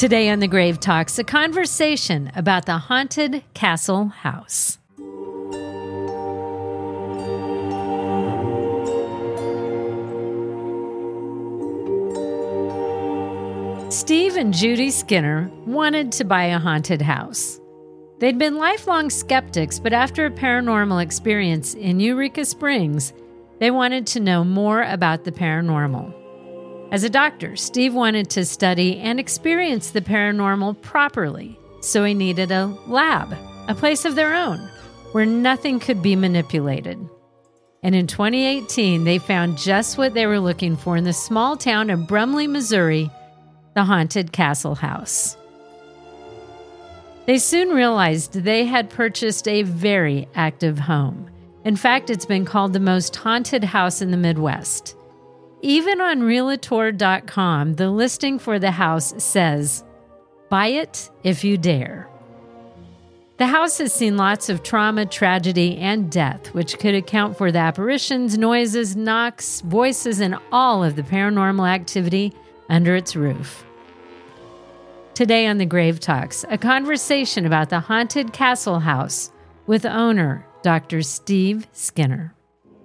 Today on The Grave Talks, a conversation about the haunted Castle House. Steve and Judy Skinner wanted to buy a haunted house. They'd been lifelong skeptics, but after a paranormal experience in Eureka Springs, they wanted to know more about the paranormal. As a doctor, Steve wanted to study and experience the paranormal properly, so he needed a lab, a place of their own, where nothing could be manipulated. And in 2018, they found just what they were looking for in the small town of Brumley, Missouri, the haunted Castle House. They soon realized they had purchased a very active home. In fact, it's been called the most haunted house in the Midwest. Even on Realtor.com, the listing for the house says, "Buy it if you dare." The house has seen lots of trauma, tragedy, and death, which could account for the apparitions, noises, knocks, voices, and all of the paranormal activity under its roof. Today on The Grave Talks, a conversation about the haunted Castle House with owner Dr. Steve Skinner.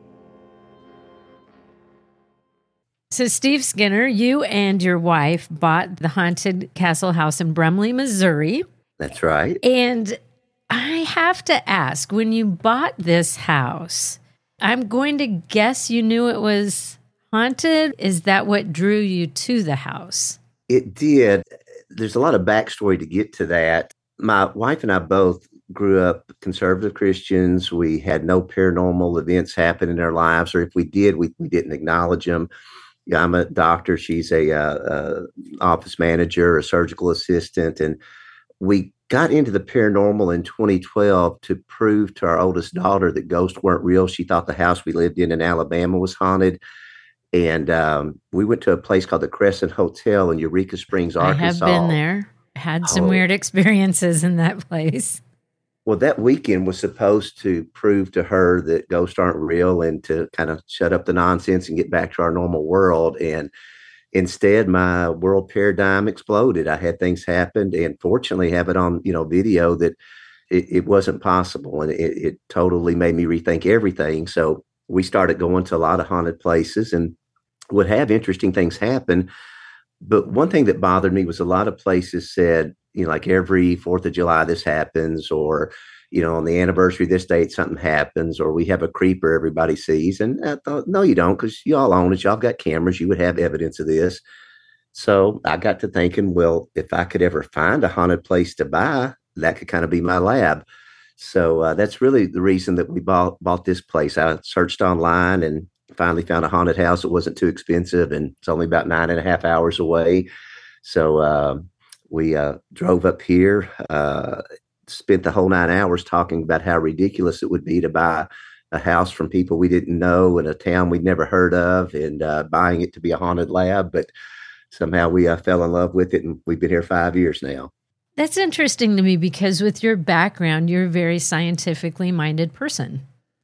So Steve Skinner, you and your wife bought the haunted Castle House in Brumley, Missouri. That's right. And I have to ask, when you bought this house, I'm going to guess you knew it was haunted. Is that what drew you to the house? It did. There's a lot of backstory to get to that. My wife and I both grew up conservative Christians. We had no paranormal events happen in our lives, or if we did, we didn't acknowledge them. Yeah, I'm a doctor. She's a office manager, a surgical assistant. And we got into the paranormal in 2012 to prove to our oldest daughter that ghosts weren't real. She thought the house we lived in Alabama was haunted. And we went to a place called the Crescent Hotel in Eureka Springs, Arkansas. I have been there. Had some weird experiences in that place. Well, that weekend was supposed to prove to her that ghosts aren't real and to kind of shut up the nonsense and get back to our normal world. And instead, my world paradigm exploded. I had things happen, and fortunately have it on, video that it wasn't possible. And it totally made me rethink everything. So we started going to a lot of haunted places and would have interesting things happen. But one thing that bothered me was a lot of places said, like every 4th of July, this happens, or, on the anniversary of this date, something happens, or we have a creeper everybody sees. And I thought, no, you don't, because you all own it. Y'all got cameras. You would have evidence of this. So I got to thinking, well, if I could ever find a haunted place to buy, that could kind of be my lab. So that's really the reason that we bought this place. I searched online and finally found a haunted house. It wasn't too expensive, and it's only about 9.5 hours away. So we drove up here, spent the whole 9 hours talking about how ridiculous it would be to buy a house from people we didn't know in a town we'd never heard of, and buying it to be a haunted lab. But somehow we fell in love with it, and we've been here 5 years now. That's interesting to me because with your background, you're a very scientifically minded person.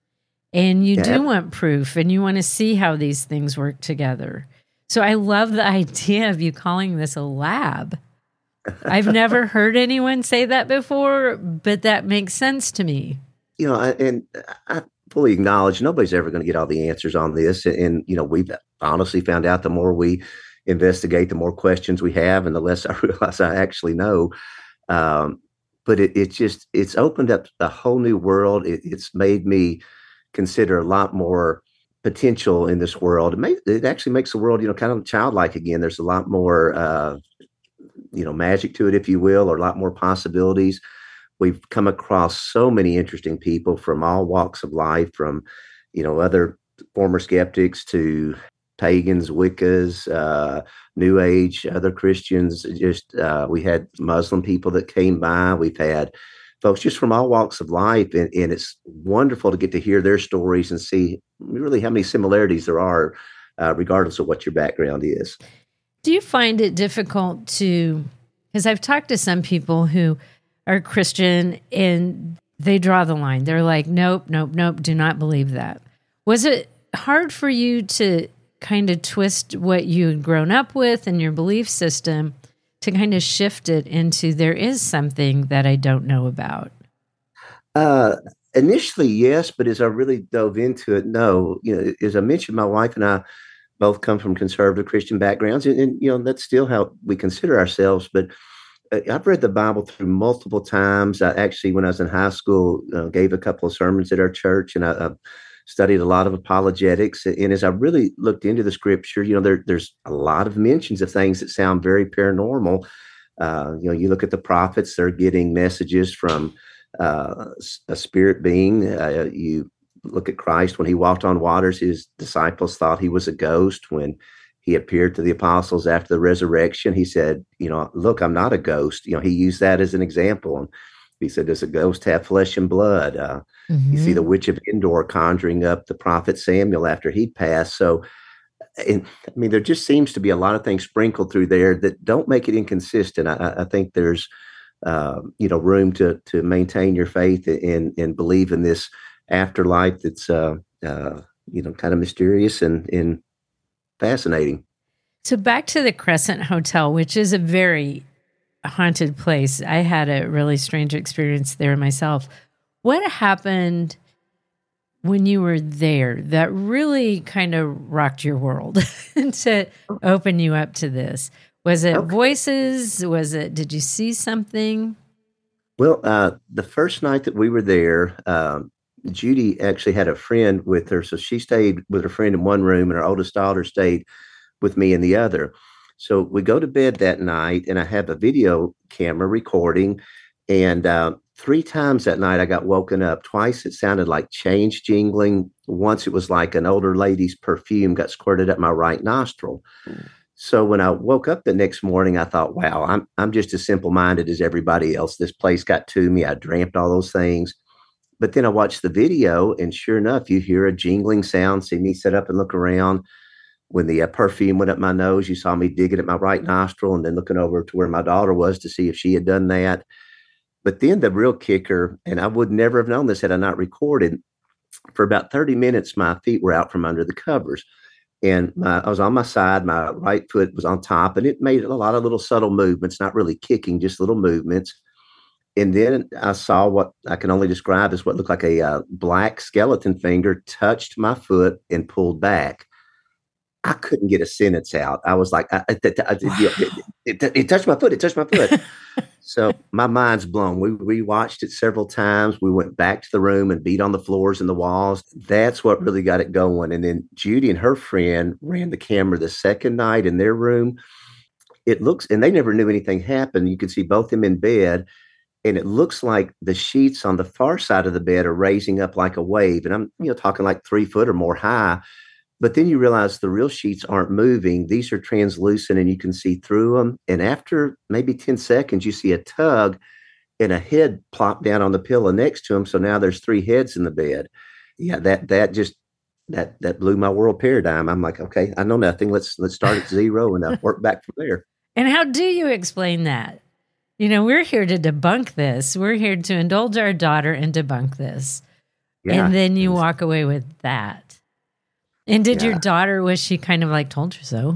And you do want proof, and you want to see how these things work together. So I love the idea of you calling this a lab. I've never heard anyone say that before, but that makes sense to me. And I fully acknowledge nobody's ever going to get all the answers on this. And, we've honestly found out the more we investigate, the more questions we have, and the less I realize I actually know. But it's opened up a whole new world. It's made me consider a lot more potential in this world. It actually makes the world, kind of childlike again. There's a lot more, magic to it, if you will, or a lot more possibilities. We've come across so many interesting people from all walks of life, from, other former skeptics to pagans, Wiccas, New Age, other Christians. Just we had Muslim people that came by. We've had folks just from all walks of life, and it's wonderful to get to hear their stories and see really how many similarities there are, regardless of what your background is. Do you find it difficult because I've talked to some people who are Christian and they draw the line. They're like, nope, do not believe that. Was it hard for you to kind of twist what you had grown up with and your belief system to kind of shift it into there is something that I don't know about? Uh, Initially, yes, but as I really dove into it, no. As I mentioned, my wife and I both come from conservative Christian backgrounds, and that's still how we consider ourselves. But I've read the Bible through multiple times. I actually, when I was in high school, gave a couple of sermons at our church, and I studied a lot of apologetics. And as I really looked into the scripture, there's a lot of mentions of things that sound very paranormal. You look at the prophets; they're getting messages from a spirit being. You look at Christ when he walked on waters; his disciples thought he was a ghost. When he appeared to the apostles after the resurrection, he said, look, I'm not a ghost. He used that as an example. And he said, does a ghost have flesh and blood? You see the witch of Endor conjuring up the prophet Samuel after he passed. So, there just seems to be a lot of things sprinkled through there that don't make it inconsistent. I think there's, room to maintain your faith and believe in this afterlife that's, kind of mysterious and fascinating. So back to the Crescent Hotel, which is a very haunted place. I had a really strange experience there myself. What happened when you were there that really kind of rocked your world to open you up to this? Was it voices? Did you see something? Well, the first night that we were there, Judy actually had a friend with her. So she stayed with her friend in one room and her oldest daughter stayed with me in the other. So we go to bed that night and I have a video camera recording. And 3 times that night I got woken up. Twice it sounded like chains jingling. Once it was like an older lady's perfume got squirted up my right nostril. So when I woke up the next morning, I thought, wow, I'm just as simple-minded as everybody else. This place got to me. I dreamt all those things. But then I watched the video, and sure enough, you hear a jingling sound, see me sit up and look around. When the perfume went up my nose, you saw me digging at my right nostril and then looking over to where my daughter was to see if she had done that. But then the real kicker, and I would never have known this had I not recorded, for about 30 minutes, my feet were out from under the covers. And I was on my side, my right foot was on top, and it made a lot of little subtle movements, not really kicking, just little movements. And then I saw what I can only describe as what looked like a black skeleton finger touched my foot and pulled back. I couldn't get a sentence out. I was like, it touched my foot. It touched my foot. So my mind's blown. We watched it several times. We went back to the room and beat on the floors and the walls. That's what really got it going. And then Judy and her friend ran the camera the second night in their room. It looks, and they never knew anything happened. You could see both them in bed. And it looks like the sheets on the far side of the bed are raising up like a wave. And I'm, talking like 3 foot or more high. But then you realize the real sheets aren't moving. These are translucent and you can see through them. And after maybe 10 seconds, you see a tug and a head plop down on the pillow next to him. So now there's 3 heads in the bed. Yeah, that blew my world paradigm. I'm like, okay, I know nothing. Let's start at 0 and work back from there. And how do you explain that? We're here to debunk this. We're here to indulge our daughter and debunk this. Yeah, and then you walk away with that. And did your daughter, was she kind of like told you so?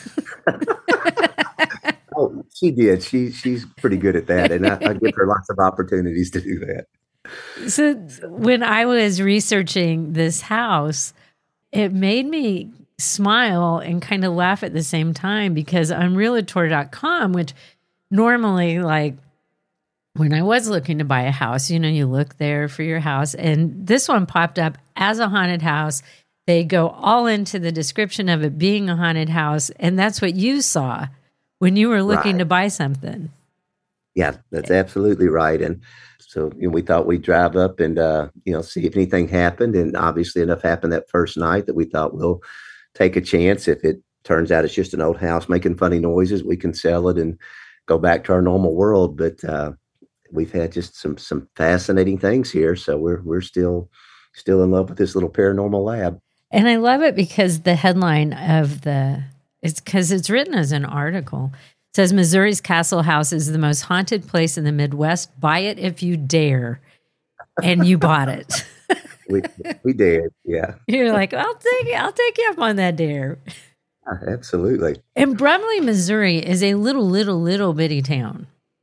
Oh, she did. She's pretty good at that. And I give her lots of opportunities to do that. So when I was researching this house, it made me smile and kind of laugh at the same time because on Realtor.com, which normally, like when I was looking to buy a house, you look there for your house. And this one popped up as a haunted house. They go all into the description of it being a haunted house. And that's what you saw when you were looking to buy something. Yeah, that's absolutely right. And so we thought we'd drive up and, see if anything happened. And obviously enough happened that first night that we thought we'll take a chance. If it turns out it's just an old house making funny noises, we can sell it and go back to our normal world. But we've had just some fascinating things here. So we're still in love with this little paranormal lab. And I love it because the headline of it's because it's written as an article. It says, Missouri's Castle House is the most haunted place in the Midwest. Buy it if you dare. And you bought it. We did, yeah. You're like, I'll take you up on that dare. Absolutely. And Brumley, Missouri is a little bitty town.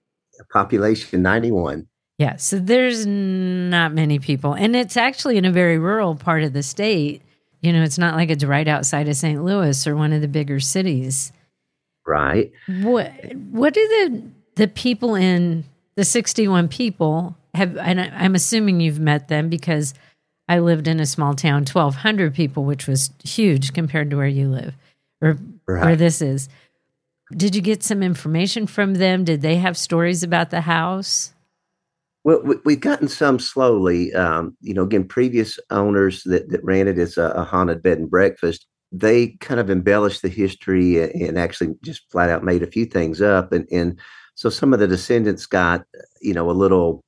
Population 91. Yeah, so there's not many people. And it's actually in a very rural part of the state. You know, it's not like it's right outside of St. Louis or one of the bigger cities. Right. What do the people in the 61 people have, and I'm assuming you've met them because I lived in a small town, 1,200 people, which was huge compared to where you live or where this is. Did you get some information from them? Did they have stories about the house? Well, we've gotten some slowly. Again, previous owners that ran it as a haunted bed and breakfast, they kind of embellished the history and actually just flat out made a few things up. And so some of the descendants got, a little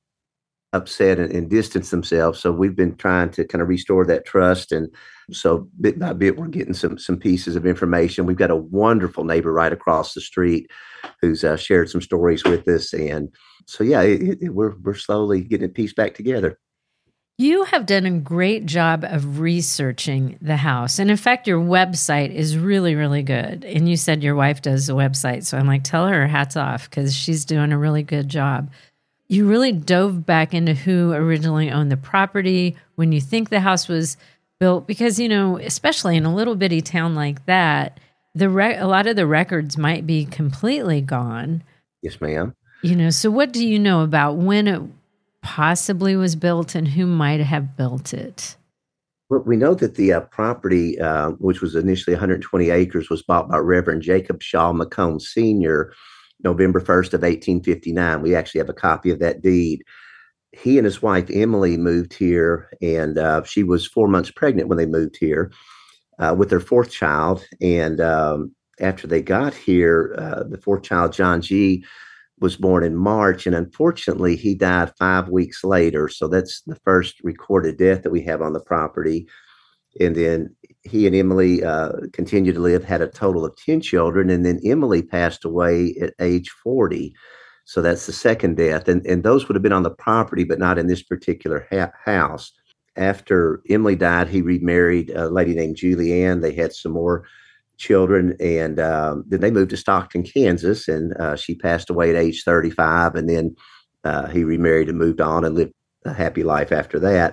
upset and distanced themselves. So we've been trying to kind of restore that trust. And so bit by bit, we're getting some pieces of information. We've got a wonderful neighbor right across the street who's shared some stories with us. And so, yeah, we're slowly getting it pieced back together. You have done a great job of researching the house. And in fact, your website is really, really good. And you said your wife does the website. So I'm like, tell her hats off because she's doing a really good job. You really dove back into who originally owned the property, when you think the house was built, because, especially in a little bitty town like that, a lot of the records might be completely gone. Yes, ma'am. So what do you know about when it possibly was built and who might have built it? Well, we know that the property, which was initially 120 acres, was bought by Reverend Jacob Shaw McComb Sr., November 1st of 1859. We actually have a copy of that deed. He and his wife, Emily, moved here, and she was 4 months pregnant when they moved here with their fourth child. And after they got here, the fourth child, John G., was born in March, and unfortunately, he died 5 weeks later. So that's the first recorded death that we have on the property. And then he and Emily continued to live, had a total of 10 children. And then Emily passed away at age 40. So that's the second death. And those would have been on the property, but not in this particular house. After Emily died, he remarried a lady named Julianne. They had some more children. And then they moved to Stockton, Kansas. And she passed away at age 35. And then he remarried and moved on and lived a happy life after that.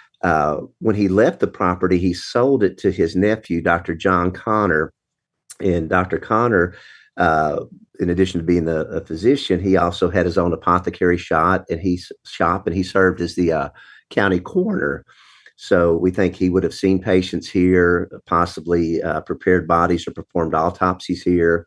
When he left the property, he sold it to his nephew, Dr. John Connor. And Dr. Connor, in addition to being a physician, he also had his own apothecary shop, and he served as the county coroner. So we think he would have seen patients here, possibly prepared bodies or performed autopsies here.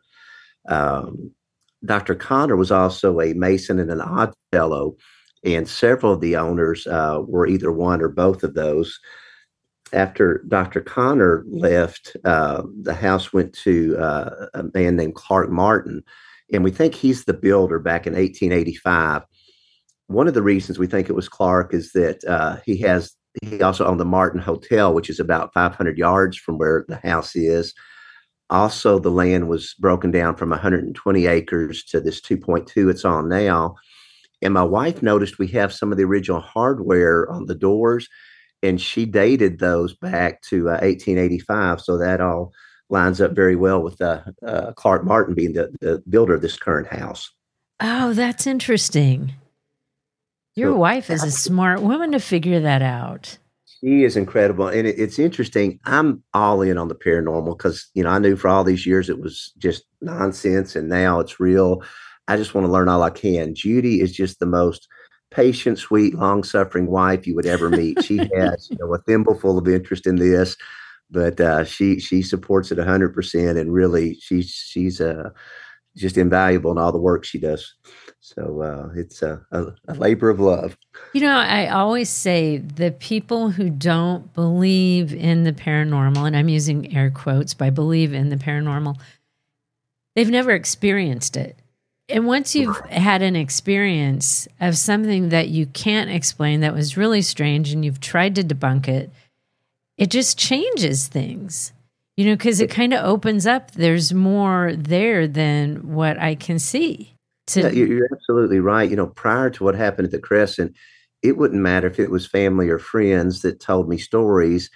Dr. Connor was also a Mason and an Odd Fellow, and several of the owners were either one or both of those. After Dr. Connor left, the house went to a man named Clark Martin, and we think he's the builder back in 1885. One of the reasons we think it was Clark is that he also owned the Martin Hotel, which is about 500 yards from where the house is. Also, the land was broken down from 120 acres to this 2.2 it's on now. And my wife noticed we have some of the original hardware on the doors, and she dated those back to 1885. So that all lines up very well with Clark Martin being the builder of this current house. Oh, that's interesting. Your wife is a smart woman to figure that out. She is incredible. And it's interesting. I'm all in on the paranormal because, I knew for all these years it was just nonsense, and now it's real. I just want to learn all I can. Judy is just the most patient, sweet, long-suffering wife you would ever meet. She has, a thimble full of interest in this, but she supports it 100%, and really, she's just invaluable in all the work she does. So it's a labor of love. I always say the people who don't believe in the paranormal, and I'm using air quotes by believe in the paranormal, they've never experienced it. And once you've had an experience of something that you can't explain that was really strange and you've tried to debunk it, it just changes things, because it kind of opens up. There's more there than what I can see. Yeah, you're absolutely right. Prior to what happened at the Crescent, it wouldn't matter if it was family or friends that told me stories.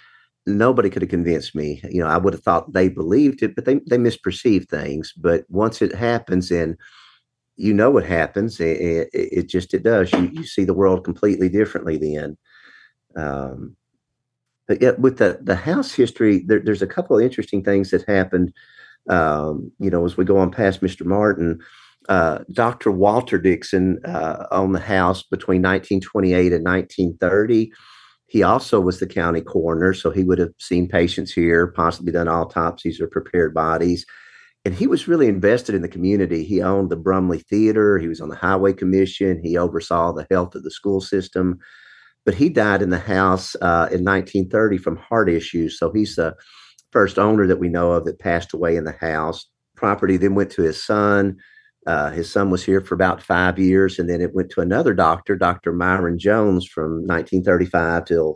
nobody could have convinced me. I would have thought they believed it, but they misperceived things. But once it happens, and what happens, it does. You see the world completely differently then. Um, but yeah, with the house history, there's a couple of interesting things that happened. As we go on past Mr. Martin, Dr. Walter Dixon owned the house between 1928 and 1930. He also was the county coroner, so he would have seen patients here, possibly done autopsies or prepared bodies. And he was really invested in the community. He owned the Brumley Theater. He was on the Highway Commission. He oversaw the health of the school system. But he died in the house in 1930 from heart issues. So he's the first owner that we know of that passed away in the house. Property then went to his son. His son was here for about 5 years, and then it went to another doctor, Dr. Myron Jones, from 1935 till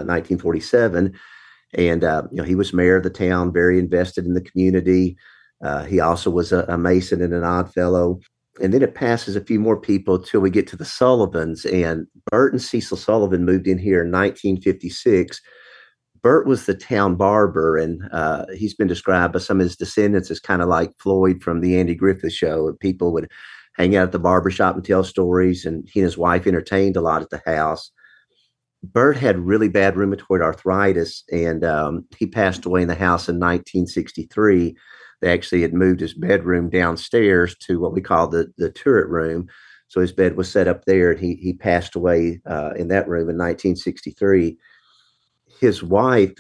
1947. And he was mayor of the town, very invested in the community. He also was a Mason and an Odd Fellow. And then it passes a few more people till we get to the Sullivans. And Bert and Cecil Sullivan moved in here in 1956. Bert was the town barber, and he's been described by some of his descendants as kind of like Floyd from the Andy Griffith Show. People would hang out at the barbershop and tell stories, and he and his wife entertained a lot at the house. Bert had really bad rheumatoid arthritis, and he passed away in the house in 1963. They actually had moved his bedroom downstairs to what we call the turret room. So his bed was set up there, and he passed away in that room in 1963. His wife,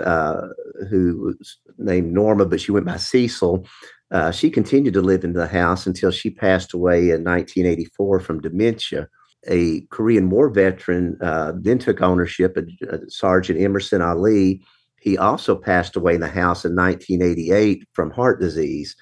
who was named Norma, but she went by Cecil, she continued to live in the house until she passed away in 1984 from dementia. A Korean War veteran then took ownership, Sergeant Emerson Ali. He also passed away in the house in 1988 from heart disease.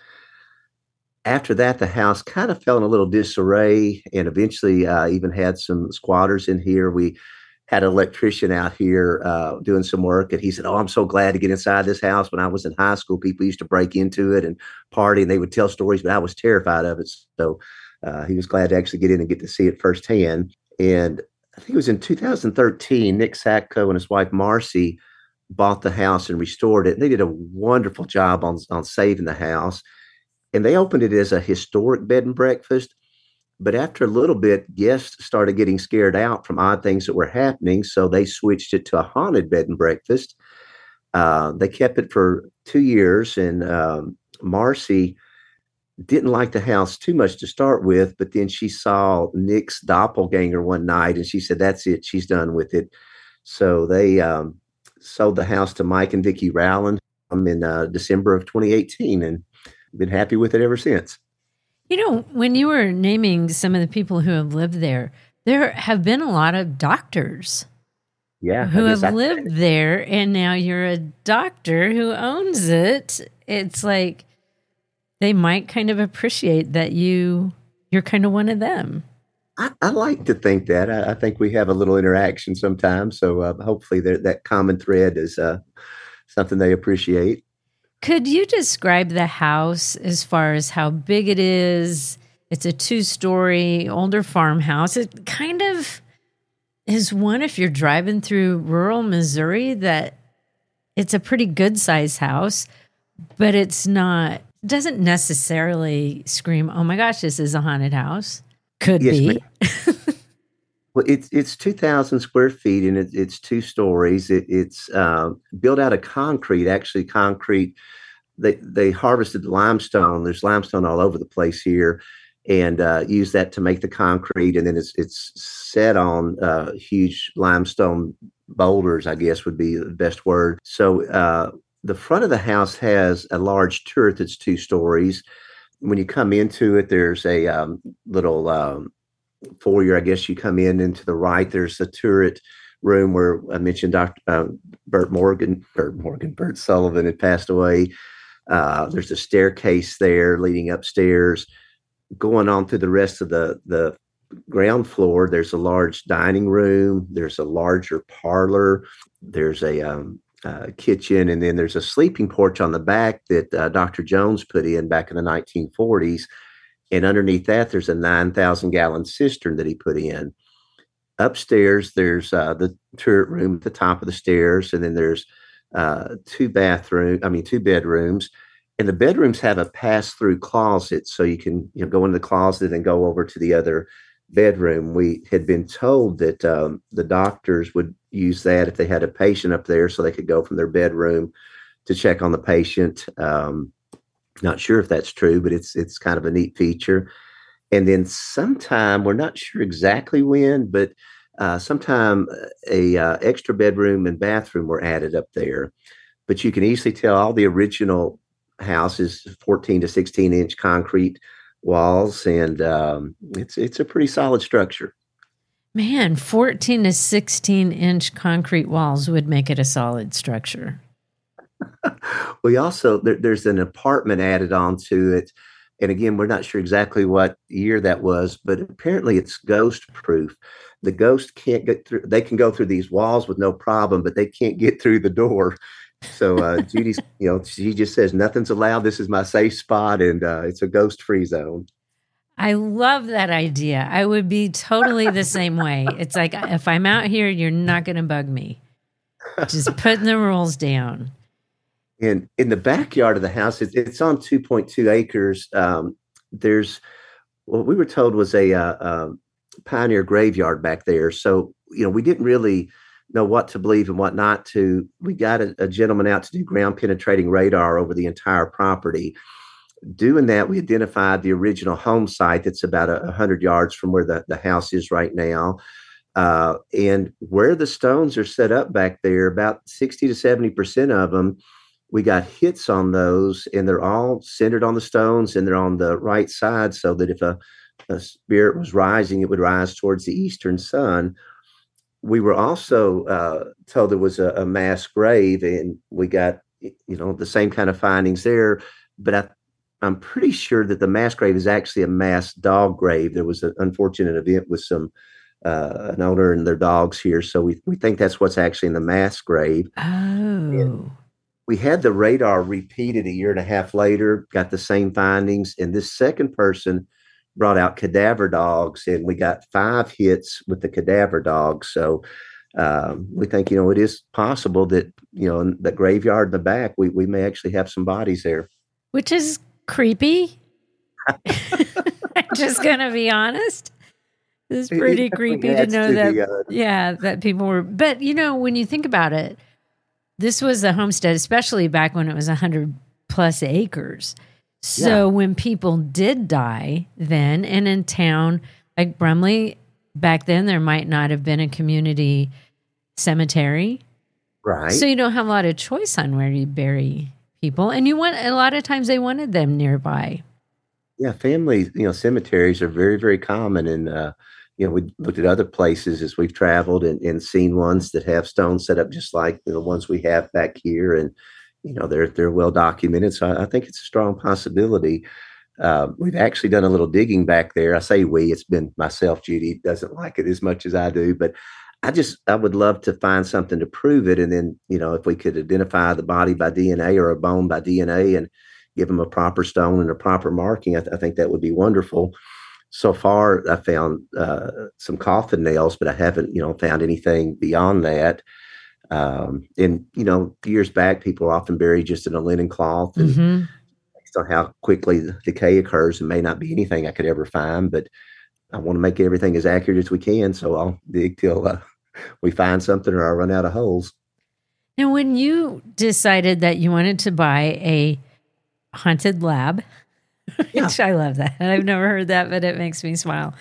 After that, the house kind of fell in a little disarray, and eventually even had some squatters in here. We had an electrician out here doing some work, and he said, "Oh, I'm so glad to get inside this house. When I was in high school, people used to break into it and party, and they would tell stories, but I was terrified of it." So he was glad to actually get in and get to see it firsthand. And I think it was in 2013, Nick Satko and his wife Marcy bought the house and restored it. And they did a wonderful job on saving the house. And they opened it as a historic bed and breakfast. But after a little bit, guests started getting scared out from odd things that were happening. So they switched it to a haunted bed and breakfast. They kept it for 2 years. And Marcy didn't like the house too much to start with. But then she saw Nick's doppelganger one night, and she said, "That's it. She's done with it." So they sold the house to Mike and Vicki Rowland in December of 2018, and been happy with it ever since. When you were naming some of the people who have lived there have been a lot of doctors who have lived there, and now you're a doctor who owns it. It's like they might kind of appreciate that you're kind of one of them. I like to think that. I think we have a little interaction sometimes, so hopefully that common thread is something they appreciate. Could you describe the house as far as how big it is? It's a 2-story older farmhouse. It kind of is one, if you're driving through rural Missouri, that it's a pretty good size house, but doesn't necessarily scream, "Oh my gosh, this is a haunted house." Could be. Well, it's 2,000 square feet, and it's 2 stories. It's built out of concrete. Actually, concrete. They harvested limestone. There's limestone all over the place here, and use that to make the concrete. And then it's set on huge limestone boulders, I guess would be the best word. So the front of the house has a large turret that's 2 stories. When you come into it, there's a little foyer. I guess you come into the right. There's a turret room where I mentioned Dr. Bert Sullivan had passed away. There's a staircase there leading upstairs. Going on through the rest of the ground floor, there's a large dining room. There's a larger parlor. There's a kitchen, and then there's a sleeping porch on the back that Dr. Jones put in back in the 1940s. And underneath that, there's a 9,000-gallon cistern that he put in. Upstairs, there's the turret room at the top of the stairs, and then there's two bedrooms, and the bedrooms have a pass-through closet, so you can go into the closet and go over to the other bedroom. We had been told that the doctors would use that if they had a patient up there, so they could go from their bedroom to check on the patient. Not sure if that's true, but it's kind of a neat feature. And then sometime, we're not sure exactly when, but sometime a extra bedroom and bathroom were added up there. But you can easily tell all the original houses 14 to 16-inch concrete walls, and it's a pretty solid structure. Man, 14 to 16-inch concrete walls would make it a solid structure. We also there's an apartment added onto it, and again, we're not sure exactly what year that was, but apparently it's ghost proof. The ghost can't get through. They can go through these walls with no problem, but they can't get through the door. So Judy's, she just says nothing's allowed. This is my safe spot, and it's a ghost-free zone. I love that idea. I would be totally the same way. It's like, if I'm out here, you're not going to bug me. Just putting the rules down. And in the backyard of the house, it's on 2.2 acres. There's what we were told was a pioneer graveyard back there. So, we didn't really know what to believe and what not to. We got a gentleman out to do ground penetrating radar over the entire property. Doing that, we identified the original home site that's about 100 yards from where the house is right now. And where the stones are set up back there, about 60 to 70% of them, we got hits on those, and they're all centered on the stones, and they're on the right side, so that if a spirit was rising, it would rise towards the eastern sun. We were also told there was a mass grave, and we got the same kind of findings there. But I'm pretty sure that the mass grave is actually a mass dog grave. There was an unfortunate event with an owner and their dogs here, so we think that's what's actually in the mass grave. Oh. And we had the radar repeated a year and a half later, got the same findings, and this second person brought out cadaver dogs, and we got 5 hits with the cadaver dogs. So we think, it is possible that, in the graveyard in the back, we may actually have some bodies there. Which is creepy. I'm just going to be honest. It's pretty creepy to know that, that people were, but when you think about it, this was a homestead, especially back when it was 100 plus acres. So when people did die then, and in town, like Brumley, back then, there might not have been a community cemetery. Right. So you don't have a lot of choice on where you bury people. And a lot of times they wanted them nearby. Yeah, family, cemeteries are very, very common. And, we looked at other places as we've traveled and seen ones that have stones set up just like the ones we have back here. And, they're well documented. So I think it's a strong possibility. We've actually done a little digging back there. I say we, it's been myself. Judy doesn't like it as much as I do, but I would love to find something to prove it. And then, if we could identify the body by DNA or a bone by DNA and give them a proper stone and a proper marking, I think that would be wonderful. So far, I found some coffin nails, but I haven't, found anything beyond that. And, years back, people are often buried just in a linen cloth. And based on how quickly the decay occurs, it may not be anything I could ever find, but I want to make everything as accurate as we can. So I'll dig till we find something or I run out of holes. Now, when you decided that you wanted to buy a haunted lab, which I love that. I've never heard that, but it makes me smile.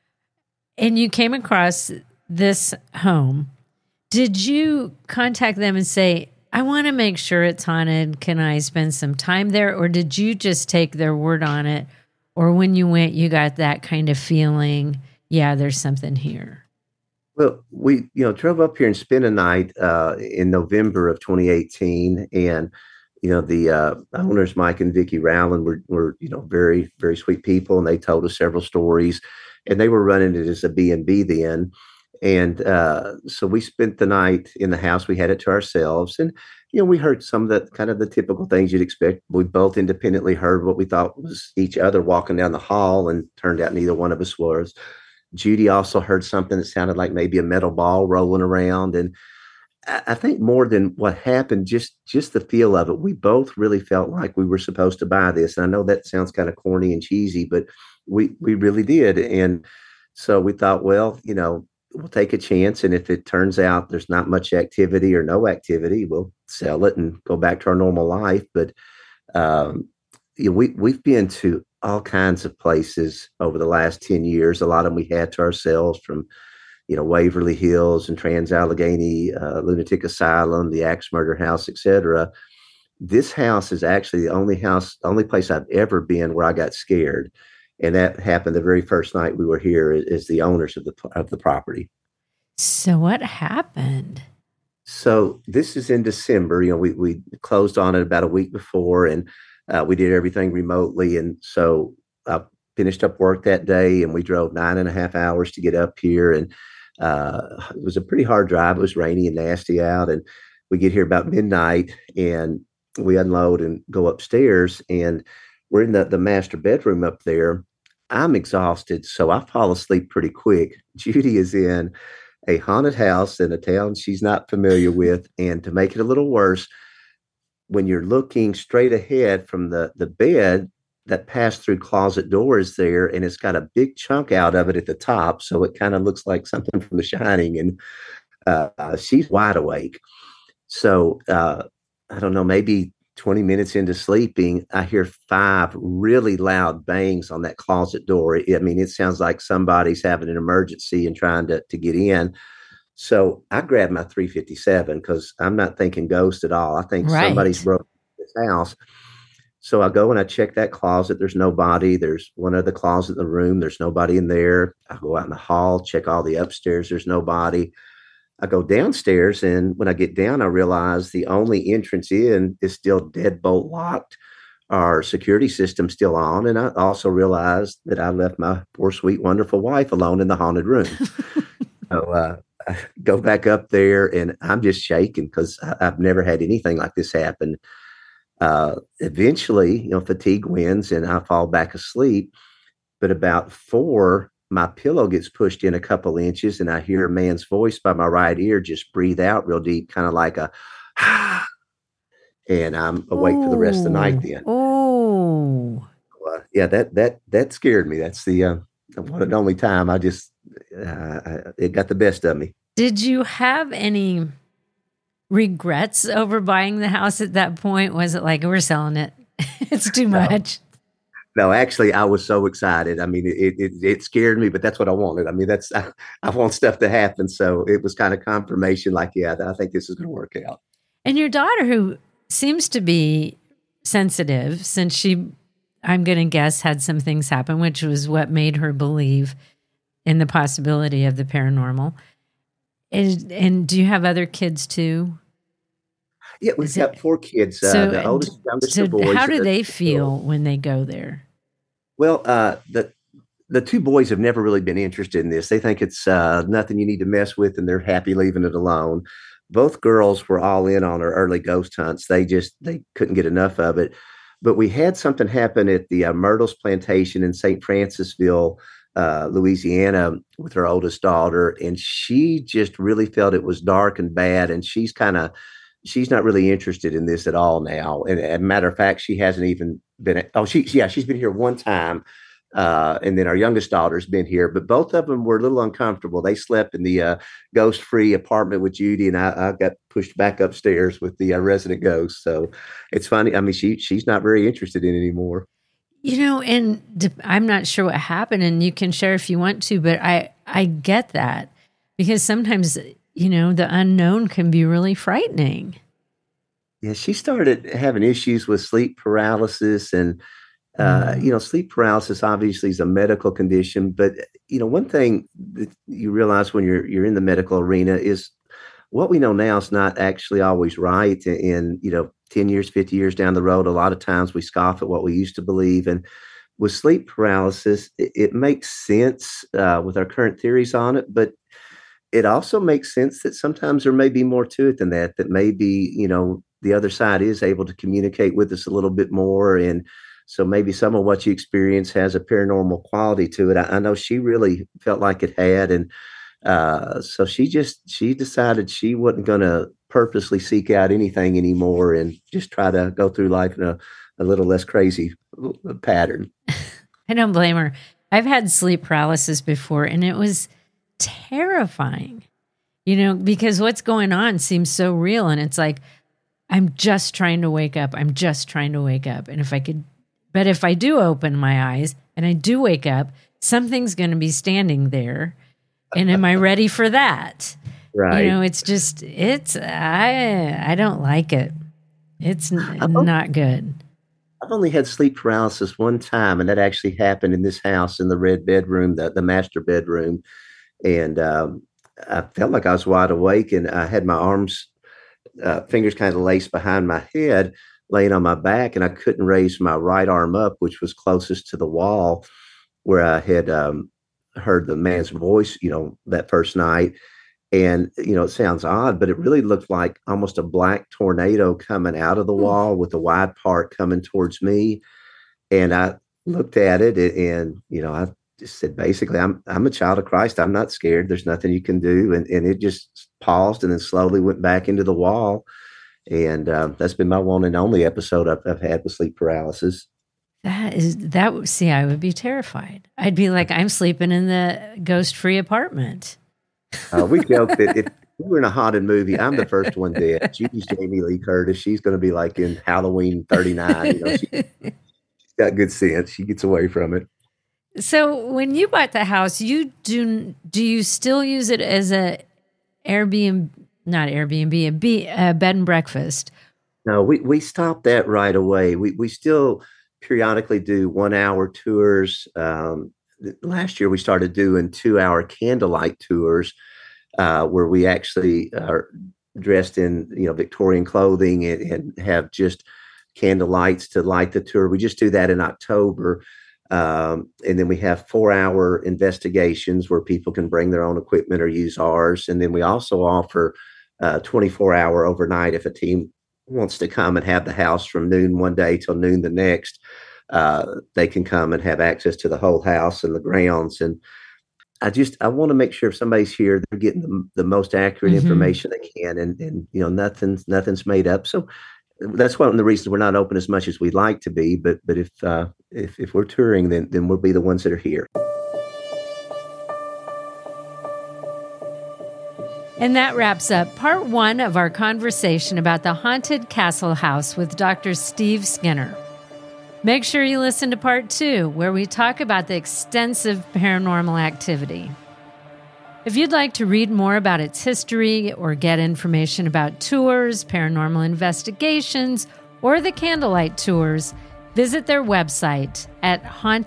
And you came across this home. Did you contact them and say, I want to make sure it's haunted. Can I spend some time there? Or did you just take their word on it? Or when you went, you got that kind of feeling, yeah, there's something here? Well, we, drove up here and spent a night in November of 2018. And the owners, Mike and Vicki Rowland, were very, very sweet people, and they told us several stories, and they were running it as a B&B then. And so we spent the night in the house. We had it to ourselves, and we heard some of the kind of the typical things you'd expect. We both independently heard what we thought was each other walking down the hall, and turned out neither one of us was. Judy also heard something that sounded like maybe a metal ball rolling around, and I think more than what happened, just the feel of it. We both really felt like we were supposed to buy this. And I know that sounds kind of corny and cheesy, but we really did. And so we thought, well, we'll take a chance. And if it turns out there's not much activity or no activity, we'll sell it and go back to our normal life. But um, we've been to all kinds of places over the last 10 years. A lot of them we had to ourselves, from Waverly Hills and Trans Allegheny Lunatic Asylum, the Axe Murder House, etc. This house is actually only place I've ever been where I got scared, and that happened the very first night we were here. Is the owners of the property. So what happened? So this is in December. We closed on it about a week before, and we did everything remotely. And so I finished up work that day, and we drove 9.5 hours to get up here. And it was a pretty hard drive. It was rainy and nasty out, and we get here about midnight, and we unload and go upstairs, and we're in the master bedroom up there. I'm exhausted, so I fall asleep pretty quick. Judy is in a haunted house in a town she's not familiar with, and to make it a little worse, when you're looking straight ahead from the bed, that pass-through closet door is there, and it's got a big chunk out of it at the top, so it kind of looks like something from The Shining. And she's wide awake. So I don't know, maybe 20 minutes into sleeping, I hear 5 really loud bangs on that closet door. It sounds like somebody's having an emergency and trying to get in. So I grabbed my 357 because I'm not thinking ghost at all. I think somebody's broken this house. So I go and I check that closet. There's nobody. There's one other closet in the room. There's nobody in there. I go out in the hall, check all the upstairs. There's nobody. I go downstairs, and when I get down, I realize the only entrance in is still deadbolt locked. Our security system's still on. And I also realized that I left my poor, sweet, wonderful wife alone in the haunted room. So I go back up there, and I'm just shaking because I've never had anything like this happen. Eventually, fatigue wins and I fall back asleep. But about 4, my pillow gets pushed in a couple inches, and I hear a man's voice by my right ear just breathe out real deep, kind of like a, and I'm awake for the rest of the night then. Oh, yeah, that scared me. That's the one and only time it got the best of me. Did you have any regrets over buying the house at that point? Was it like, we're selling it? It's too much. No, actually, I was so excited. It scared me, but that's what I wanted. I want stuff to happen. So it was kind of confirmation, like, yeah, I think this is going to work out. And your daughter, who seems to be sensitive, since she, I'm going to guess, had some things happen, which was what made her believe in the possibility of the paranormal. And do you have other kids too? Yeah, we've got 4 kids. So, the oldest, youngest are boys. How do they feel when they go there? Well, the 2 boys have never really been interested in this. They think it's nothing you need to mess with, and they're happy leaving it alone. Both girls were all in on our early ghost hunts. They couldn't get enough of it. But we had something happen at the Myrtles Plantation in St. Francisville, Louisiana, with her oldest daughter, and she just really felt it was dark and bad, and she's not really interested in this at all now. And as a matter of fact, she hasn't even been. She's been here one time, and then our youngest daughter's been here. But both of them were a little uncomfortable. They slept in the ghost-free apartment with Judy, and I got pushed back upstairs with the resident ghost. So it's funny. She's not very interested in it anymore. And I'm not sure what happened, and you can share if you want to, but I get that, because sometimes, the unknown can be really frightening. Yeah, she started having issues with sleep paralysis, and sleep paralysis obviously is a medical condition. But one thing that you realize when you're in the medical arena is what we know now is not actually always right. And 10 years, 50 years down the road, a lot of times we scoff at what we used to believe. And with sleep paralysis, it makes sense with our current theories on it, but it also makes sense that sometimes there may be more to it than that, that maybe, the other side is able to communicate with us a little bit more. And so maybe some of what you experience has a paranormal quality to it. I know she really felt like it had. And so she decided she wasn't going to purposely seek out anything anymore and just try to go through life in a little less crazy pattern. I don't blame her. I've had sleep paralysis before, and it was terrifying, because what's going on seems so real. And it's like, I'm just trying to wake up. I'm just trying to wake up. And if I do open my eyes and I do wake up, something's going to be standing there. And am I ready for that? Right. I don't like it. It's not good. I've only had sleep paralysis one time, and that actually happened in this house in the red bedroom, the master bedroom. And I felt like I was wide awake, and I had my fingers kind of laced behind my head, laying on my back, and I couldn't raise my right arm up, which was closest to the wall where I had heard the man's voice, that first night. And, it sounds odd, but it really looked like almost a black tornado coming out of the wall with the wide part coming towards me. And I looked at it and, I just said, basically, I'm a child of Christ. I'm not scared. There's nothing you can do. And it just paused and then slowly went back into the wall. And that's been my one and only episode I've had with sleep paralysis. See, I would be terrified. I'd be like, I'm sleeping in the ghost-free apartment. We joke that if we were in a haunted movie, I'm the first one dead. She's Jamie Lee Curtis. She's going to be like in Halloween 39. She's got good sense. She gets away from it. So when you bought the house, do you still use it as a bed and breakfast? No, we stopped that right away. We still periodically do 1 hour tours. Last year we started doing 2 hour candlelight tours, where we actually are dressed in, Victorian clothing and have just candle lights to light the tour. We just do that in October. And then we have 4 hour investigations where people can bring their own equipment or use ours. And then we also offer 24-hour overnight if a team wants to come and have the house from noon one day till noon the next. They can come and have access to the whole house and the grounds. And I want to make sure if somebody's here, they're getting the most accurate information they can. And nothing's made up. So that's one of the reasons we're not open as much as we'd like to be. But if we're touring, then we'll be the ones that are here. And that wraps up part 1 of our conversation about the haunted castle house with Dr. Steve Skinner. Make sure you listen to part 2, where we talk about the extensive paranormal activity. If you'd like to read more about its history or get information about tours, paranormal investigations, or the candlelight tours, visit their website at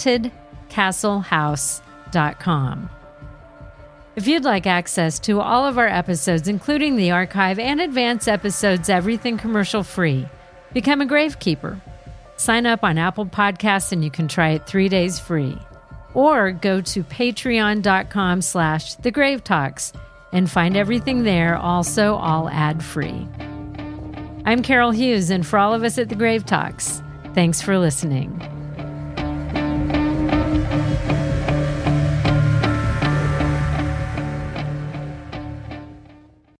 hauntedcastlehouse.com. If you'd like access to all of our episodes, including the archive and advanced episodes, everything commercial free, become a gravekeeper. Sign up on Apple Podcasts and you can try it 3 days free. Or go to patreon.com/thegravetalks and find everything there, also all ad-free. I'm Carol Hughes, and for all of us at The Grave Talks, thanks for listening.